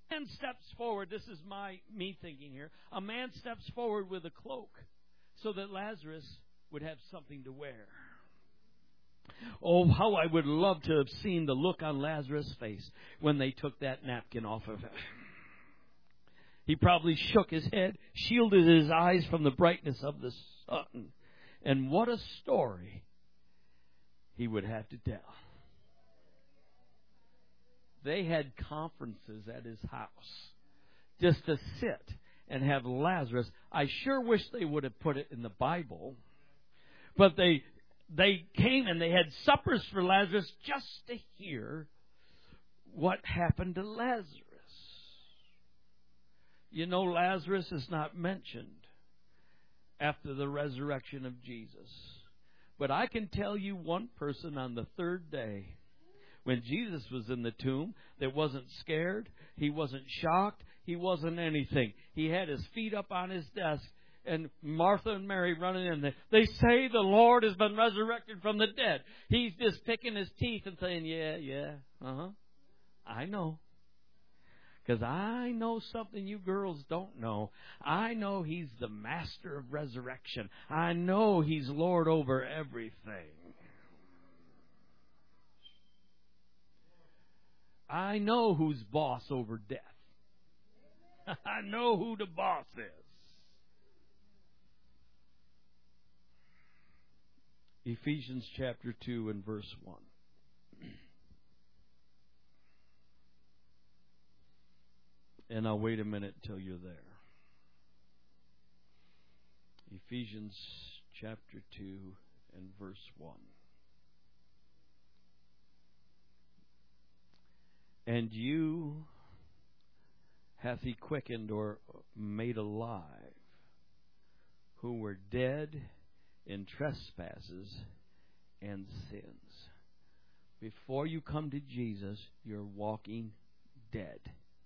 man steps forward. This is me thinking here. A man steps forward with a cloak so that Lazarus would have something to wear. Oh, how I would love to have seen the look on Lazarus' face when they took that napkin off of him. He probably shook his head, shielded his eyes from the brightness of the sun. And what a story he would have to tell. They had conferences at his house just to sit and have Lazarus. I sure wish they would have put it in the Bible. But they came and they had suppers for Lazarus just to hear what happened to Lazarus. You know, Lazarus is not mentioned after the resurrection of Jesus. But I can tell you one person on the third day, when Jesus was in the tomb, that wasn't scared, he wasn't shocked, he wasn't anything. He had his feet up on his desk, and Martha and Mary running in there. They say the Lord has been resurrected from the dead. He's just picking his teeth and saying, yeah, I know. Because I know something you girls don't know. I know He's the master of resurrection. I know He's Lord over everything. I know who's boss over death. I know who the boss is. Ephesians chapter 2 and verse 1. And I'll wait a minute till you're there. Ephesians chapter 2 and verse 1. And you hath He quickened or made alive, who were dead in trespasses and sins. Before you come to Jesus, you're walking dead.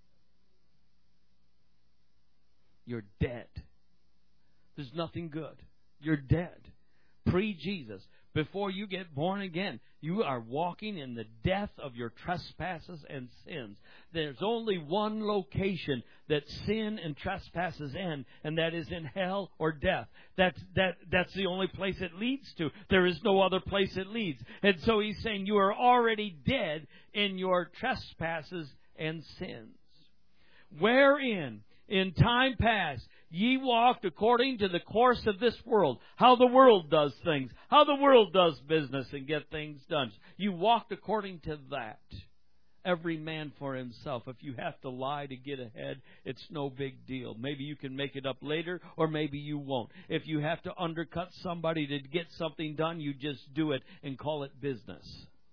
You're dead. There's nothing good. You're dead. Pre-Jesus. Before you get born again, you are walking in the death of your trespasses and sins. There's only one location that sin and trespasses end, and that is in hell or death. That's the only place it leads to. There is no other place it leads. And so He's saying you are already dead in your trespasses and sins. Wherein in time past, ye walked according to the course of this world, how the world does things, how the world does business and get things done. You walked according to that. Every man for himself. If you have to lie to get ahead, it's no big deal. Maybe you can make it up later, or maybe you won't. If you have to undercut somebody to get something done, you just do it and call it business.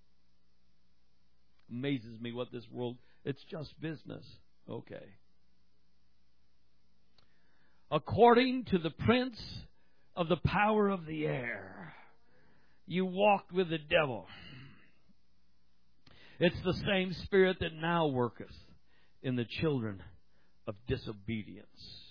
Amazes me what this world, it's just business. Okay. According to the prince of the power of the air, you walked with the devil. It's the same spirit that now worketh in the children of disobedience.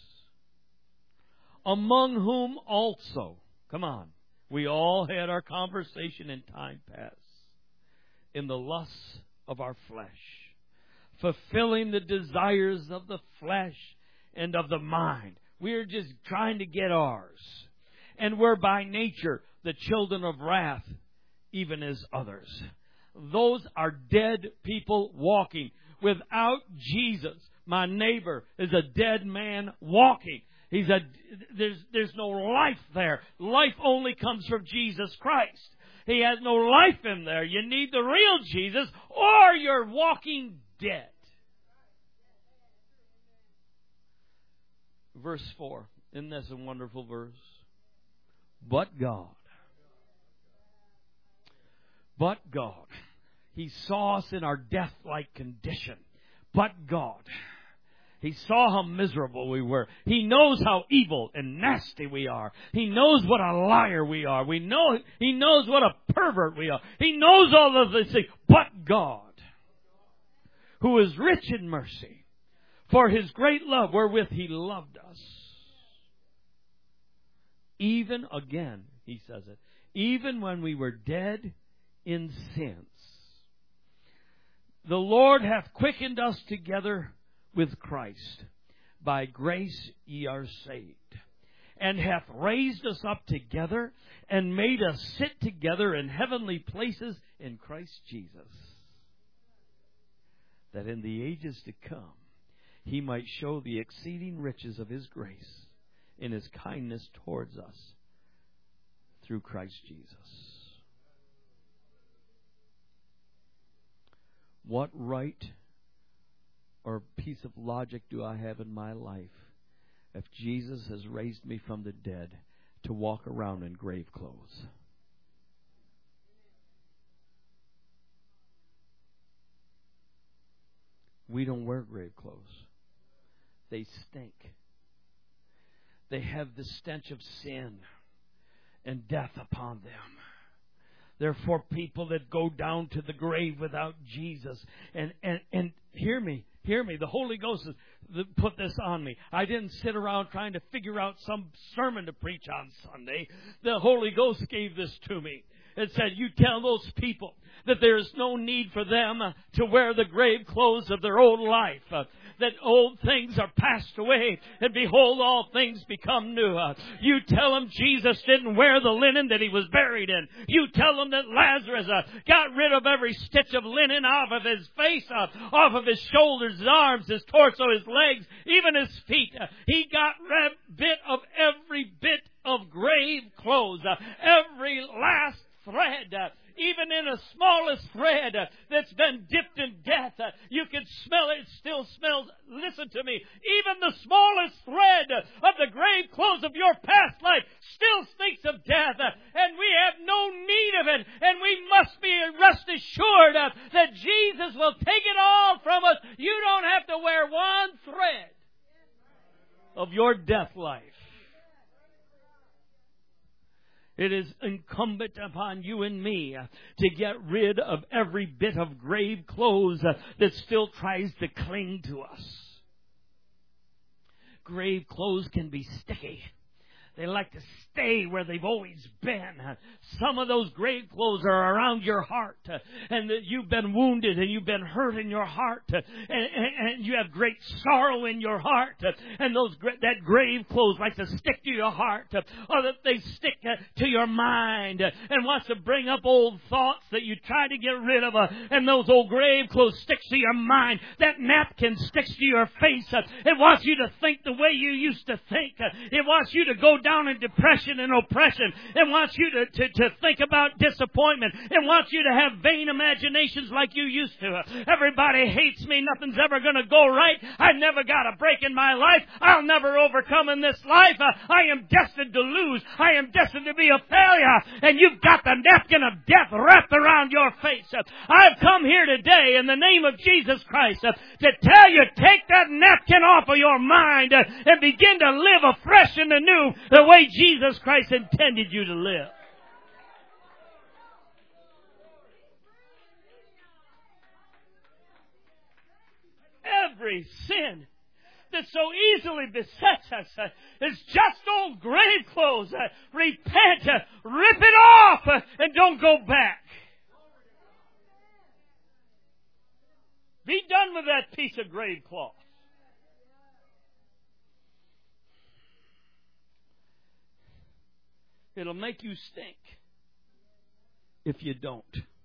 Among whom also, come on, we all had our conversation in time past, in the lusts of our flesh, fulfilling the desires of the flesh and of the mind. We're just trying to get ours. And we're by nature the children of wrath, even as others. Those are dead people walking. Without Jesus, my neighbor is a dead man walking. There's no life there. Life only comes from Jesus Christ. He has no life in there. You need the real Jesus, or you're walking dead. Verse 4. Isn't this a wonderful verse? But God. He saw us in our death-like condition. But God. He saw how miserable we were. He knows how evil and nasty we are. He knows what a liar we are. He knows what a pervert we are. He knows all of these things. But God, who is rich in mercy, for His great love wherewith He loved us. Even again, He says it, even when we were dead in sins, the Lord hath quickened us together with Christ. By grace ye are saved. And hath raised us up together, and made us sit together in heavenly places in Christ Jesus, that in the ages to come He might show the exceeding riches of His grace in His kindness towards us through Christ Jesus. What right or piece of logic do I have in my life if Jesus has raised me from the dead to walk around in grave clothes? We don't wear grave clothes. They stink. They have the stench of sin and death upon them. They're for people that go down to the grave without Jesus. And hear me. The Holy Ghost has put this on me. I didn't sit around trying to figure out some sermon to preach on Sunday. The Holy Ghost gave this to me. It said, you tell those people that there is no need for them to wear the grave clothes of their old life. That old things are passed away, and behold, all things become new. You tell them Jesus didn't wear the linen that He was buried in. You tell them that Lazarus got rid of every stitch of linen off of his face, off of his shoulders, his arms, his torso, his legs, even his feet. He got rid of every bit of grave clothes, every last thread. Even in the smallest thread that's been dipped in death, you can smell it. It still smells. Listen to me. Even the smallest thread of the grave clothes of your past life still stinks of death. And we have no need of it. And we must be rest assured that Jesus will take it all from us. You don't have to wear one thread of your death life. It is incumbent upon you and me to get rid of every bit of grave clothes that still tries to cling to us. Grave clothes can be sticky. They like to stay where they've always been. Some of those grave clothes are around your heart, and that you've been wounded and you've been hurt in your heart, and you have great sorrow in your heart, and that grave clothes like to stick to your heart, or that they stick to your mind and wants to bring up old thoughts that you try to get rid of, and those old grave clothes sticks to your mind. That napkin sticks to your face. It wants you to think the way you used to think. It wants you to go down in depression and oppression. It wants you to think about disappointment. It wants you to have vain imaginations like you used to. Everybody hates me. Nothing's ever going to go right. I never got a break in my life. I'll never overcome in this life. I am destined to lose. I am destined to be a failure. And you've got the napkin of death wrapped around your face. I've come here today in the name of Jesus Christ to tell you, take that napkin off of your mind and begin to live afresh and anew the way Jesus Christ intended you to live. Every sin that so easily besets us is just old grave clothes. Repent, rip it off, and don't go back. Be done with that piece of grave cloth. It'll make you stink if you don't.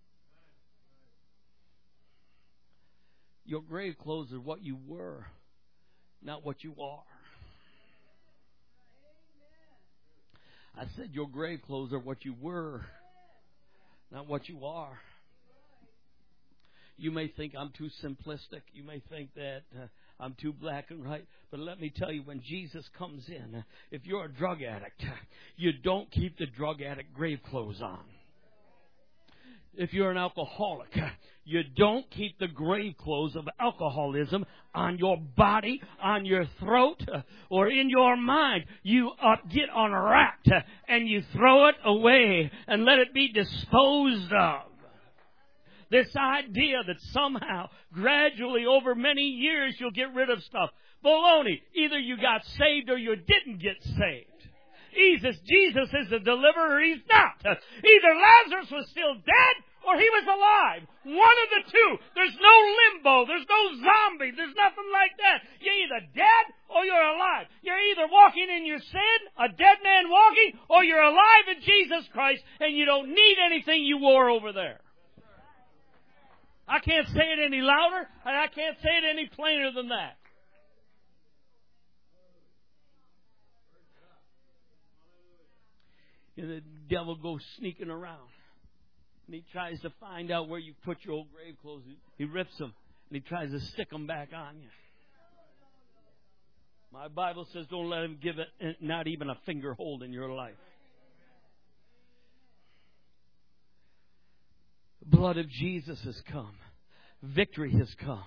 Your grave clothes are what you were, not what you are. I said your grave clothes are what you were, not what you are. You may think I'm too simplistic. You may think that I'm too black and white. But let me tell you, when Jesus comes in, if you're a drug addict, you don't keep the drug addict grave clothes on. If you're an alcoholic, you don't keep the grave clothes of alcoholism on your body, on your throat, or in your mind. You get unwrapped and you throw it away and let it be disposed of. This idea that somehow, gradually, over many years, you'll get rid of stuff. Baloney. Either you got saved or you didn't get saved. Jesus is the deliverer. He's not. Either Lazarus was still dead or He was alive. One of the two. There's no limbo. There's no zombie. There's nothing like that. You're either dead or you're alive. You're either walking in your sin, a dead man walking, or you're alive in Jesus Christ and you don't need anything you wore over there. I can't say it any louder, and I can't say it any plainer than that. And the devil goes sneaking around. And he tries to find out where you put your old grave clothes. He rips them, and he tries to stick them back on you. My Bible says don't let him give it not even a finger hold in your life. The blood of Jesus has come. Victory has come.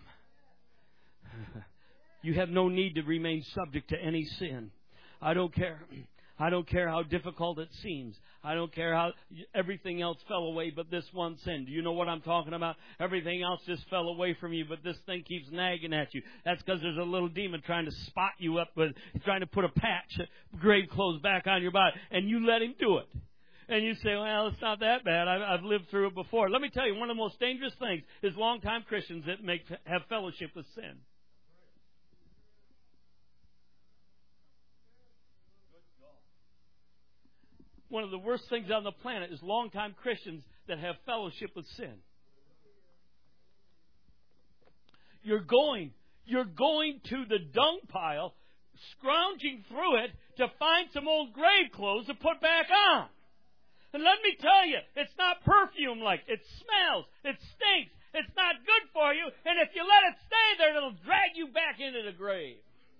You have no need to remain subject to any sin. I don't care. I don't care how difficult it seems. I don't care how everything else fell away but this one sin. Do you know what I'm talking about? Everything else just fell away from you, but this thing keeps nagging at you. That's because there's a little demon trying to spot you up, with trying to put a patch, grave clothes back on your body, and you let him do it. And you say, well, it's not that bad. I've lived through it before. Let me tell you, one of the most dangerous things is longtime Christians that have fellowship with sin. One of the worst things on the planet is longtime Christians that have fellowship with sin. You're going to the dung pile, scrounging through it to find some old grave clothes to put back on. And let me tell you, it's not perfume-like. It smells. It stinks. It's not good for you. And if you let it stay there, it'll drag you back into the grave.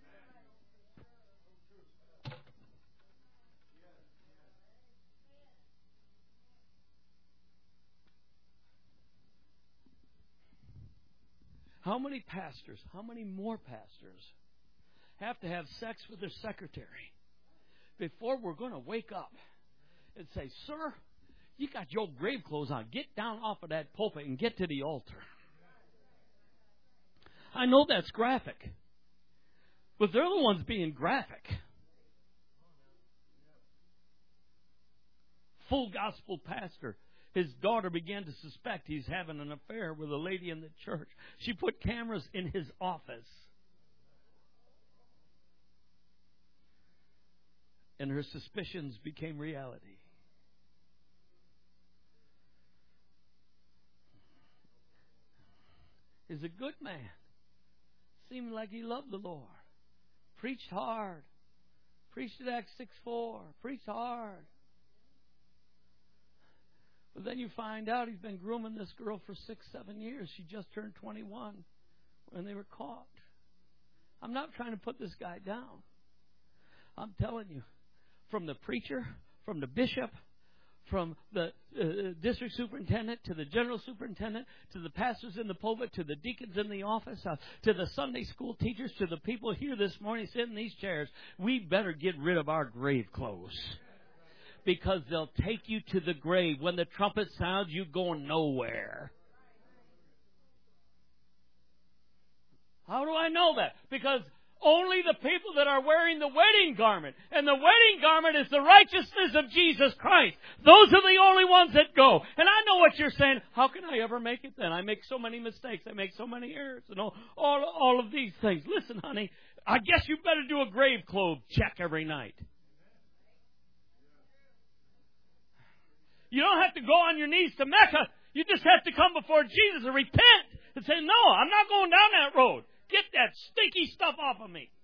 How many pastors, how many more pastors have to have sex with their secretary before we're going to wake up and say, sir, you got your grave clothes on. Get down off of that pulpit and get to the altar. I know that's graphic, but they're the ones being graphic. Full gospel pastor. His daughter began to suspect he's having an affair with a lady in the church. She put cameras in his office. And her suspicions became reality. He's a good man. Seemed like he loved the Lord. Preached hard. Preached at Acts 6:4. Preached hard. But then you find out he's been grooming this girl for 6-7 years. She just turned 21 when they were caught. I'm not trying to put this guy down. I'm telling you, from the preacher, from the bishop, from the district superintendent to the general superintendent, to the pastors in the pulpit, to the deacons in the office, to the Sunday school teachers, to the people here this morning sitting in these chairs, we better get rid of our grave clothes. Because they'll take you to the grave. When the trumpet sounds, you go nowhere. How do I know that? Because only the people that are wearing the wedding garment, and the wedding garment is the righteousness of Jesus Christ. Those are the only ones that go. And I know what you're saying. How can I ever make it then? I make so many mistakes. I make so many errors. And all of these things. Listen, honey, I guess you better do a grave clothes check every night. You don't have to go on your knees to Mecca. You just have to come before Jesus and repent and say, no, I'm not going down that road. Get that stinky stuff off of me.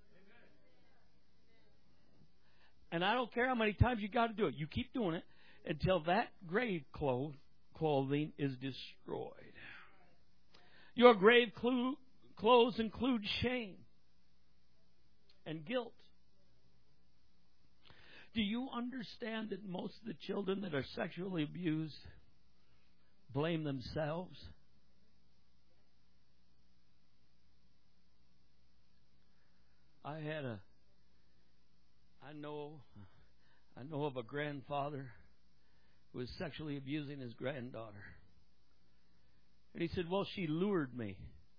And I don't care how many times you got to do it. You keep doing it until that grave clothing is destroyed. Your grave clothes include shame and guilt. Do you understand that most of the children that are sexually abused blame themselves? I know of a grandfather who was sexually abusing his granddaughter. And he said, well, she lured me.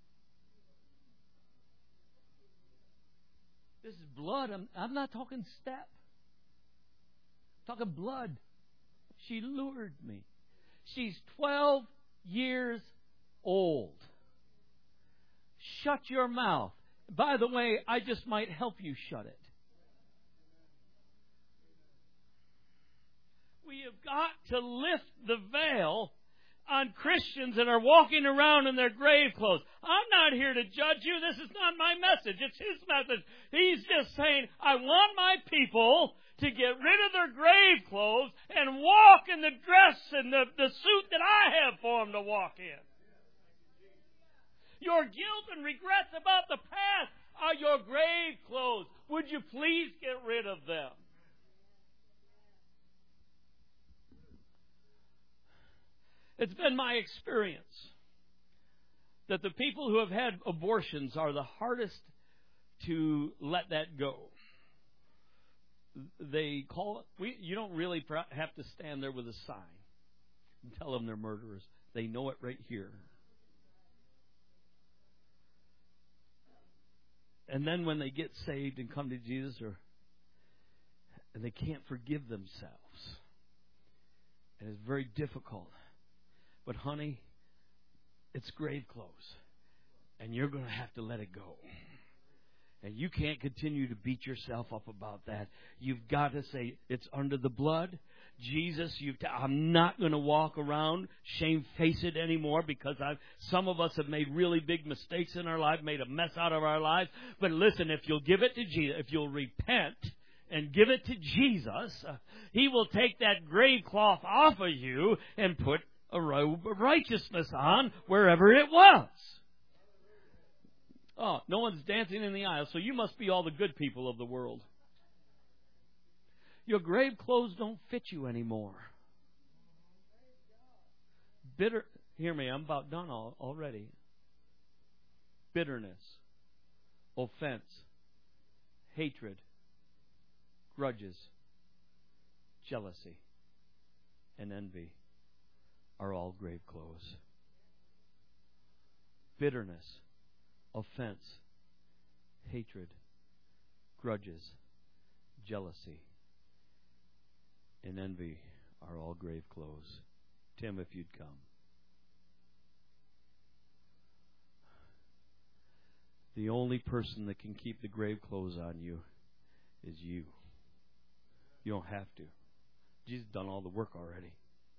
This is blood. I'm not talking step. I'm talking blood. She lured me. She's 12 years old. Shut your mouth. By the way, I just might help you shut it. We have got to lift the veil on Christians that are walking around in their grave clothes. I'm not here to judge you. This is not my message. It's His message. He's just saying, I want my people to get rid of their grave clothes and walk in the dress and the suit that I have for them to walk in. Your guilt and regrets about the past are your grave clothes. Would you please get rid of them? It's been my experience that the people who have had abortions are the hardest to let that go. They call it, you don't really have to stand there with a sign and tell them they're murderers. They know it right here. And then when they get saved and come to Jesus, and they can't forgive themselves. And it's very difficult. But honey, it's grave clothes. And you're going to have to let it go. And you can't continue to beat yourself up about that. You've got to say, it's under the blood. Jesus, I'm not going to walk around shamefaced anymore because some of us have made really big mistakes in our life, made a mess out of our lives. But listen, if you'll give it to Jesus, if you'll repent and give it to Jesus, He will take that grave cloth off of you and put a robe of righteousness on wherever it was. Oh, no one's dancing in the aisle, so you must be all the good people of the world. Your grave clothes don't fit you anymore. Hear me, I'm about done already. Bitterness, offense, hatred, grudges, jealousy, and envy are all grave clothes. Bitterness, offense, hatred, grudges, jealousy, and envy are all grave clothes. Tim, if you'd come. The only person that can keep the grave clothes on you is you. You don't have to. Jesus has done all the work already.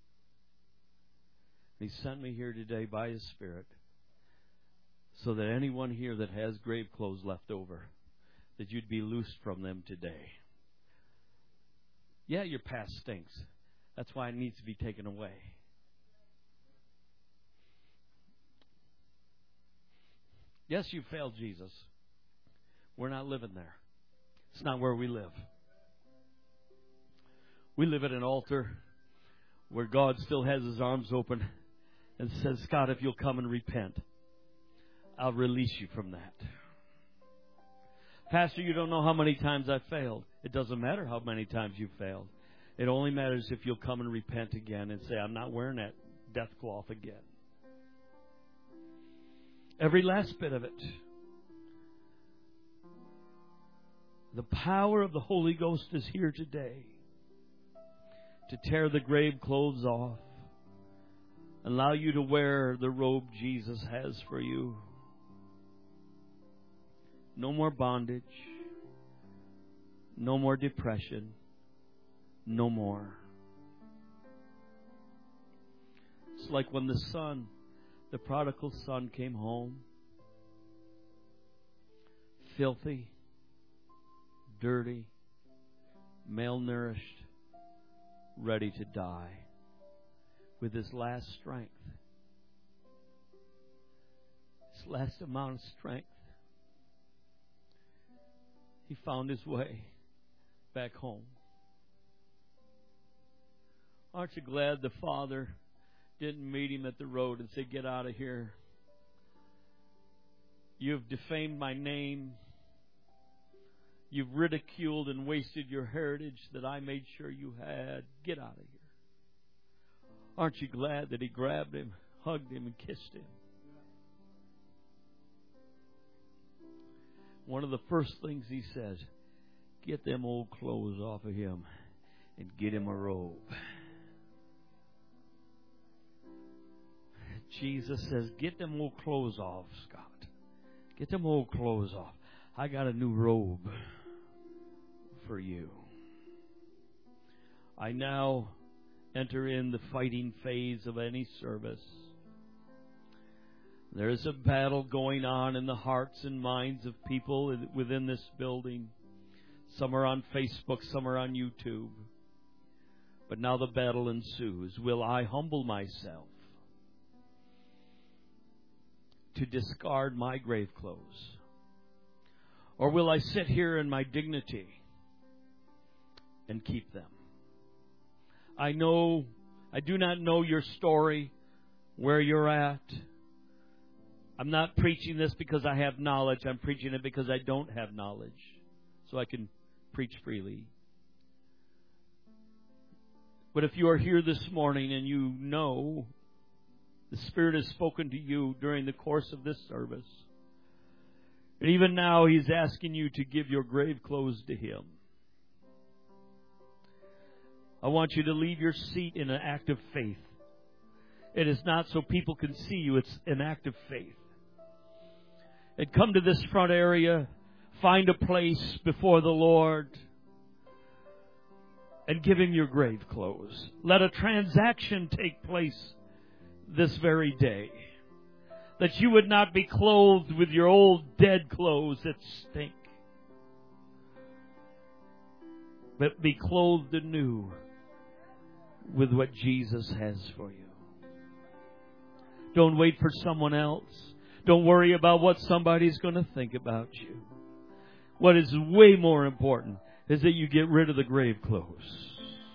He sent me here today by His Spirit so that anyone here that has grave clothes left over, that you'd be loosed from them today. Yeah, your past stinks. That's why it needs to be taken away. Yes, you failed Jesus. We're not living there. It's not where we live. We live at an altar where God still has His arms open and says, Scott, if you'll come and repent, I'll release you from that. Pastor, you don't know how many times I've failed. It doesn't matter how many times you've failed. It only matters if you'll come and repent again and say, I'm not wearing that death cloth again. Every last bit of it. The power of the Holy Ghost is here today to tear the grave clothes off. Allow you to wear the robe Jesus has for you. No more bondage. No more depression. No more. It's like when the prodigal son came home. Filthy, dirty, malnourished, ready to die. With his last strength, his last amount of strength, he found his way back home. Aren't you glad the father didn't meet him at the road and say, get out of here. You've defamed my name. You've ridiculed and wasted your heritage that I made sure you had. Get out of here. Aren't you glad that he grabbed him, hugged him, and kissed him? One of the first things he says, get them old clothes off of him and get him a robe. Jesus says, get them old clothes off, Scott. Get them old clothes off. I got a new robe for you. I now enter in the fighting phase of any service. There is a battle going on in the hearts and minds of people within this building. Some are on Facebook, some are on YouTube. But now the battle ensues. Will I humble myself to discard my grave clothes? Or will I sit here in my dignity and keep them? I do not know your story, where you're at. I'm not preaching this because I have knowledge. I'm preaching it because I don't have knowledge. So I can preach freely. But if you are here this morning and you know the Spirit has spoken to you during the course of this service, and even now He's asking you to give your grave clothes to Him, I want you to leave your seat in an act of faith. It is not so people can see you. It's an act of faith. And come to this front area, find a place before the Lord, and give Him your grave clothes. Let a transaction take place this very day. That you would not be clothed with your old dead clothes that stink, but be clothed anew with what Jesus has for you. Don't wait for someone else. Don't worry about what somebody's going to think about you. What is way more important is that you get rid of the grave clothes.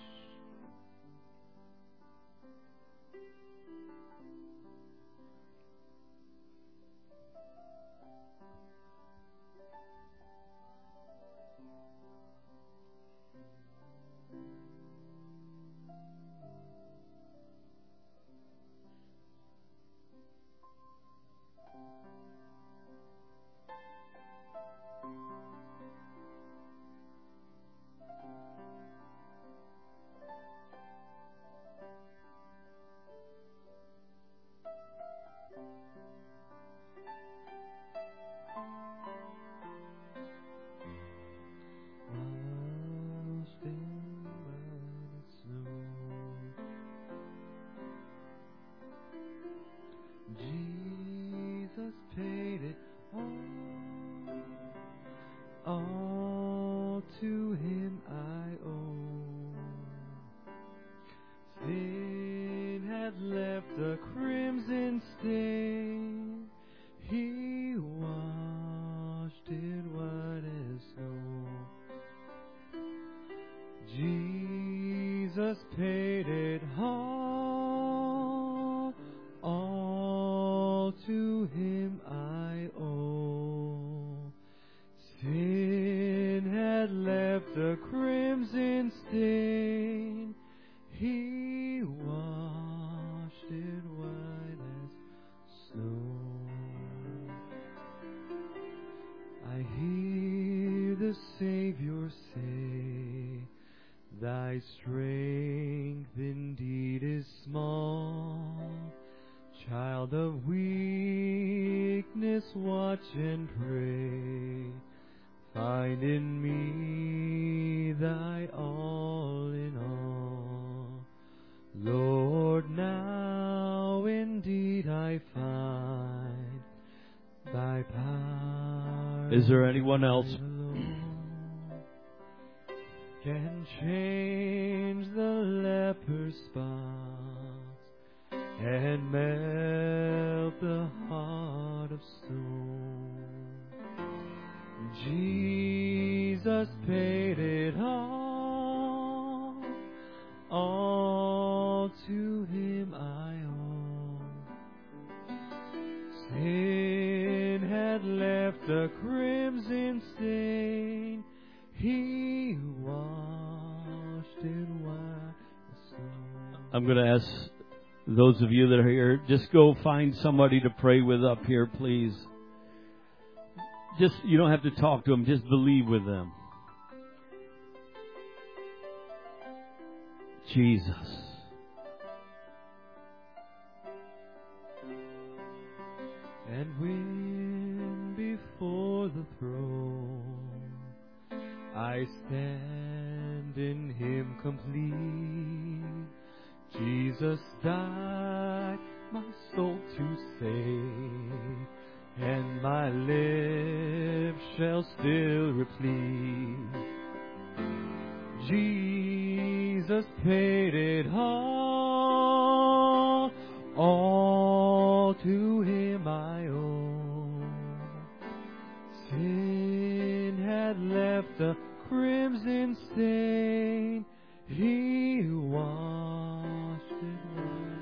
All to Him I owe. Sin had left a crimson stain. He washed it white as snow. Jesus paid it all. All to Him I owe. Sin had left a crimson stain. He washed it white as snow. I hear the Savior say, Thy strength indeed is small. Child of weakness, watch and pray. Find in me Thy all in all. Lord, now indeed I find Thy power. Is there anyone else? Can change the leper's spots and melt the heart of stone. Jesus paid it all to Him I owe. Sin had left a crimson stain. He washed it white as snow. I'm going to ask those of you that are here, just go find somebody to pray with up here, please. You don't have to talk to them, just believe with them. Jesus. And when before the throne I stand in Him complete, Jesus died my soul to save, and my lips shall still replete. Jesus paid it all to Him I owe. Sin had left a crimson stain, He washed it white.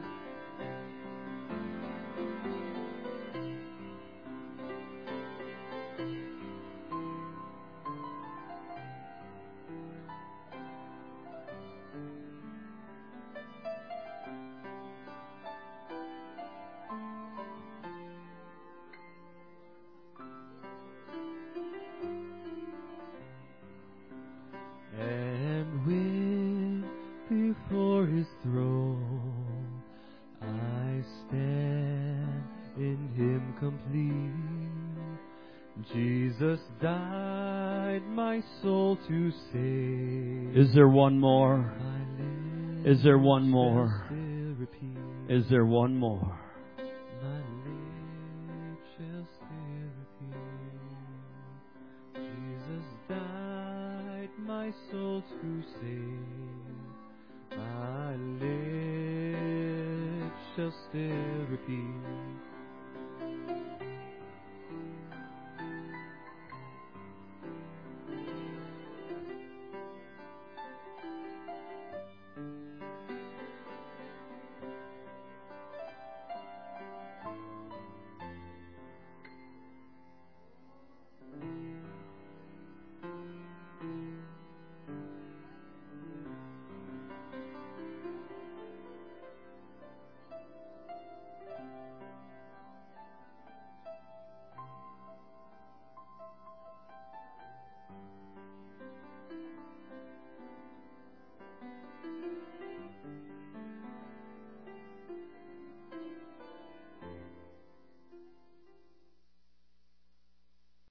And when before His throne I stand in Him complete, Jesus died my soul to save. Is there one more? My lips Is there one more? shall still repeat. Is there one more? My lips shall still repeat. Jesus died my soul to save. My lips shall still repeat.